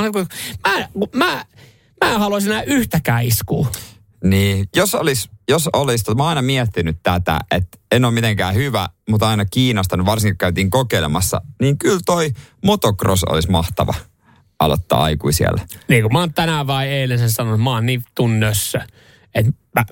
Mä en haluaisi enää yhtäkään iskua. Niin, jos olisi, mä oon aina miettinyt tätä, että en ole mitenkään hyvä, mutta aina kiinnostanut, varsinkin kun käytiin kokeilemassa, niin kyllä toi motocross olisi mahtava aloittaa aikuisiellä. Niin kuin mä oon tänään vai eilen sen sanonut, mä oon niin tunnössä, että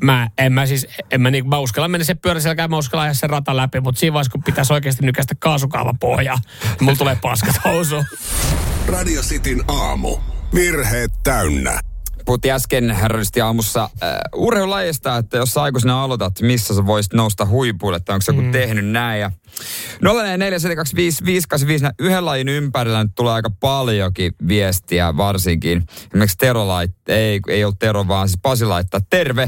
mä uskalla mennä se pyöräselkään, mä uskalla ajaa sen rata läpi, mutta siinä vaiheessa, kun pitäisi oikeasti nykäistä kaasukaavan pohjaa, niin mulla tulee paskat housuun. Radio Cityn aamu. Virheet täynnä. Puhuttiin äsken herrallisesti aamussa urheilulajista, että jos aikuisena aloitat, missä sä voisit nousta huipuille, että onko se joku tehnyt näin. Ja 047255855, yhden lajin ympärillä nyt tulee aika paljonkin viestiä varsinkin. Esimerkiksi Tero ei ollut Tero, vaan siis Pasi laittaa terve.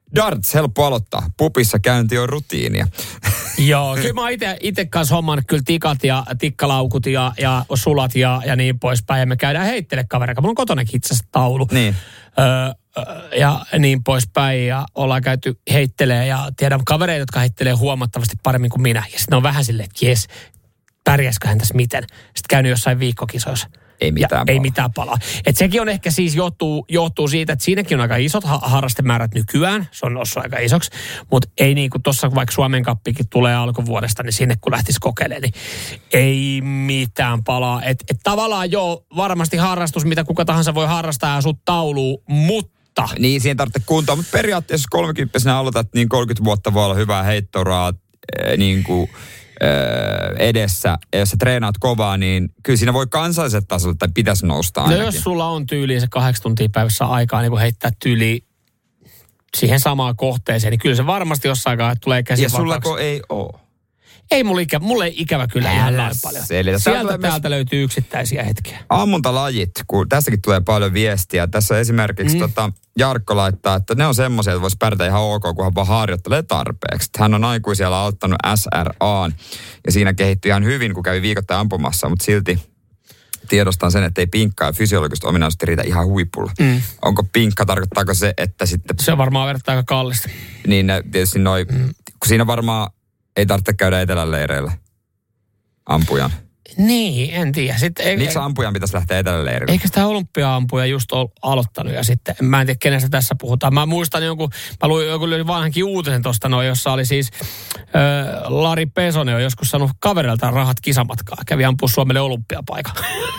darts, helppo aloittaa. Pupissa käynti on rutiinia. Joo, kyllä mä itse kanssa hommannut kyllä tikat ja tikkalaukut ja sulat ja niin poispäin. Ja me käydään heittele kavereita. Mulla on kotonakin itse asiassa taulu. Niin. Ja niin poispäin. Ja ollaan käyty heittelee ja tiedän kavereita, jotka heittelee huomattavasti paremmin kuin minä. Ja sitten on vähän silleen, että jes, pärjäsköhän tässä miten. Sitten käynyt jossain viikkokisoissa. Ei mitään palaa. Et sekin on ehkä siis johtuu siitä, että siinäkin on aika isot harrastemäärät nykyään. Se on noussut aika isoksi. Mutta ei niin kuin tuossa vaikka Suomen kappikin tulee alkuvuodesta, niin sinne kun lähtisi kokeilemaan, niin ei mitään palaa. Et tavallaan varmasti harrastus, mitä kuka tahansa voi harrastaa ja sut tauluun, mutta... Niin, siihen tarvitsee kuntoa. Mutta periaatteessa 30-vuotiaana aloitat, niin 30 vuotta voi olla hyvää heittoraa niin kuin... edessä, ja jos sä treenaat kovaa, niin kyllä siinä voi kansalliset tasolle tai pitäisi nousta ainakin. No jos sulla on tyyliin se 8 tuntia päivässä aikaa niin kun heittää tyyliin siihen samaan kohteeseen, niin kyllä se varmasti jossain aikaa tulee käsivakaksi. Ja sullako ei ole? Ei mulle ei ikävä kyllä ihan näin paljon. Sieltä täältä löytyy yksittäisiä hetkiä. Ammuntalajit, kun tässäkin tulee paljon viestiä. Tässä esimerkiksi Jarkko laittaa, että ne on semmoisia, että voisi pärjätä ihan ok, kunhan vaan harjoittelee tarpeeksi. Hän on aikuisella aloittanut SRA:n ja siinä kehittyi ihan hyvin, kun kävi viikoittain ampumassa, mutta silti tiedostan sen, että ei pinkkaa ja fysiologiset ominaisuudet riitä ihan huipulla. Onko pinkka, tarkoittaako se, että sitten... Se on varmaan verrattuna aika kallista. Niin tietysti kun siinä varmaan ei tarvitse käydä eteläleireillä ampujan. Niin, en tiedä. Miksi ampujan pitäisi lähteä eteläleirille? Eikä sitä olympia-ampuja just ole aloittanut ja sitten, mä en tiedä kenestä tässä puhutaan. Mä muistan mä luin joku vanhankin uutisen tuosta jossa oli siis Lari Pesonen on joskus saanut kaveriltaan rahat kisamatkaa. Kävi ampua Suomelle olympiapaikan.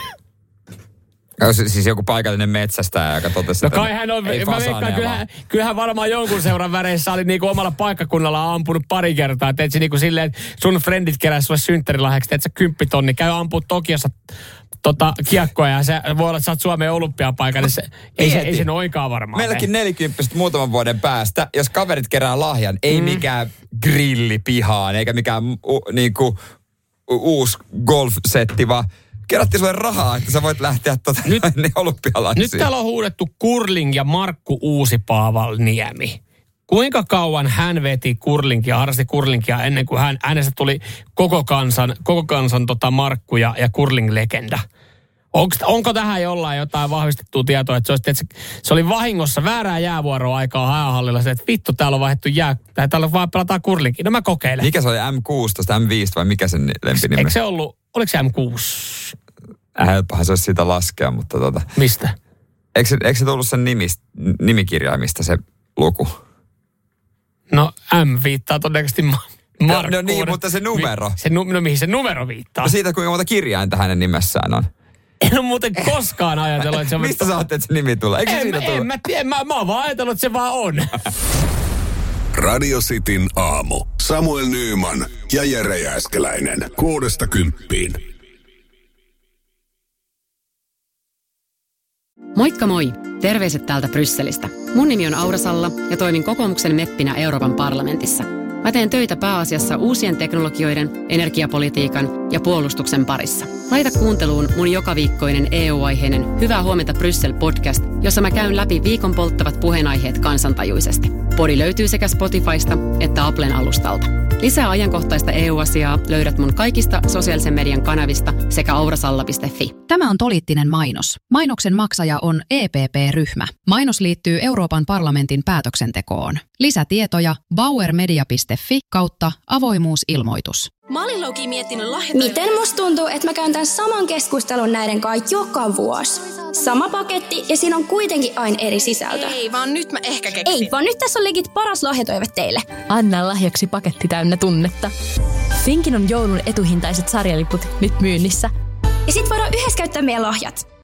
Siis joku paikallinen metsästäjä, joka totesi, että kai hän on, mä veikkaan, kyllähän varmaan jonkun seuran väreissä oli niinku omalla paikkakunnalla ampunut pari kertaa. Teet se niinku silleen, että sun frendit keräs sulle synttärilahjaksi, teet sä 10 000, käy ampua Tokiossa kiekkoa ja se voi olla, että sä oot Suomen olympiapaikan, niin ei se noinkaan varmaan. Meilläkin 40 muutaman vuoden päästä, jos kaverit kerää lahjan, ei mikään grilli pihaan, eikä mikään niinku uusi golf-setti, vaan kerättiin sulle rahaa, että sä voit lähteä olympialaisiin. Nyt täällä on huudettu Kurling ja Markku Uusipaavalniemi. Kuinka kauan hän veti kurlingia, harrasti kurlingia ennen kuin hänestä tuli koko kansan Markku ja kurling-legenda? Onko tähän jotain vahvistettua tietoa, että se oli vahingossa väärää jäävuoroa aikaa häähallilla, että vittu täällä on vaihdettu täällä vaan pelataan kurlingia. No mä kokeilen. Mikä se oli M16, M5 vai mikä sen lempinimi? Eikö se oliko se M6? Helppohan se olisi siitä laskea, mutta Mistä? Eikö se tullut sen nimikirjaimista se luku? No M viittaa todennäköisesti Markkuun. No niin, mutta se numero. Mihin se numero viittaa? No siitä, kuinka monta kirjainta hänen nimessään on. En ole muuten koskaan ajatellut, että se on... Mistä sä ajattelet, että se nimi tulee? Eikö se siitä tule? En mä tiedä, mä oon vaan ajatellut, että se vaan on. Radio Cityn aamu. Samuel Nyyman ja Jere Jääskeläinen. 6–10. Moikka moi! Terveiset täältä Brysselistä. Mun nimi on Aura Salla ja toimin kokoomuksen meppinä Euroopan parlamentissa. Mä teen töitä pääasiassa uusien teknologioiden, energiapolitiikan ja puolustuksen parissa. Laita kuunteluun mun jokaviikkoinen EU-aiheinen Hyvää huomenta Bryssel-podcast, jossa mä käyn läpi viikon polttavat puheenaiheet kansantajuisesti. Podi löytyy sekä Spotifysta että Applen alustalta. Lisää ajankohtaista EU-asiaa löydät mun kaikista sosiaalisen median kanavista sekä aurasalla.fi. Tämä on poliittinen mainos. Mainoksen maksaja on EPP-ryhmä. Mainos liittyy Euroopan parlamentin päätöksentekoon. Lisätietoja bauermedia.fi/avoimuusilmoitus. Mä olin Loki miettinyt Miten musta tuntuu, että mä käyn tämän saman keskustelun näiden kanssa joka vuosi? Sama paketti ja siinä on kuitenkin aina eri sisältö. Ei, vaan nyt mä ehkä keksin. Ei, vaan nyt tässä on legit paras lahjatoive teille. Anna lahjaksi paketti täynnä tunnetta. Finkin on joulun etuhintaiset sarjaliput nyt myynnissä. Ja sit voidaan yhdessä käyttää meidän lahjat.